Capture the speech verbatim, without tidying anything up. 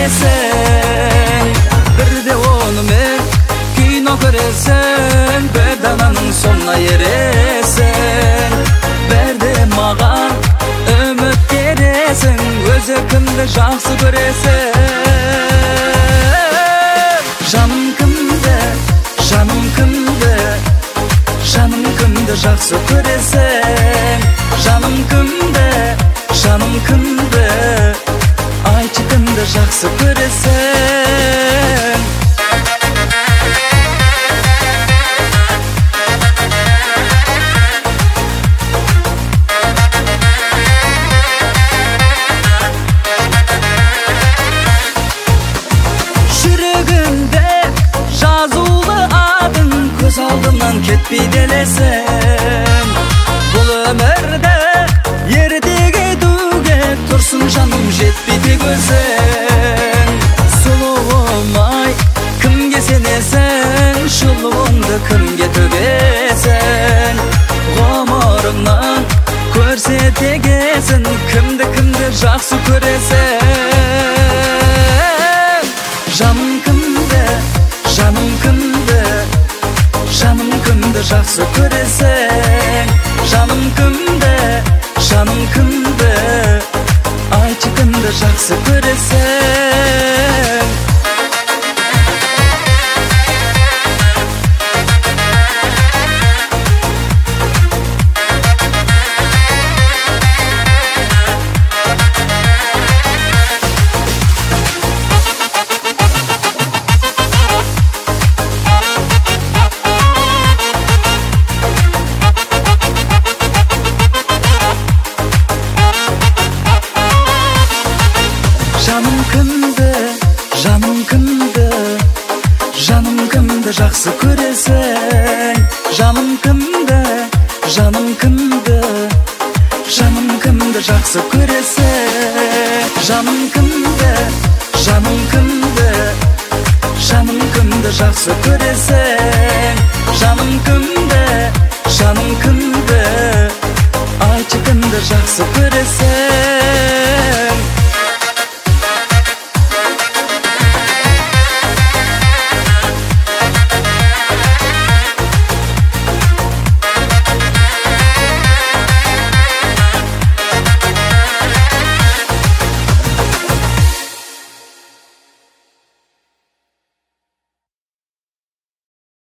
бересең, бирде onu мен кино көресең, бедананын сонуна ересең, бирде маған үміт бересең, өзі кімді жақсы көресең. Жаным кімді, жаным кімді, жаным кімді жақсы көресең, жаным кімді, жаным кімді, айтшы кімді жақсы көресең. Жүрегімде жазулы адың, көз алдымнан кетпейді елесің. Бұл өмірде ертеге түге тұрсын жаным, жетпейді көзің. Сұлуым-ай, кімге сенесің, шылуыңды кімге төгесің. Ғұмырыңнан көрсетегесін, кімді кімді жақсы көресің. Жаным кімді, жаным кімді, жаным кімді жақсы көресең, жаным кімді, жаным кімді, айтшы кімді жақсы көресең. Жаным кімді, жаным кімді, жаным кімді жақсы көресең, жаным кімді, жаным кімді, жаным кімді жақсы көресең. Жаным кімді, жаным кімді, жаным кімді жақсы көресең, жаным кімді, жаным кімді, айтшы кімді жақсы көресең.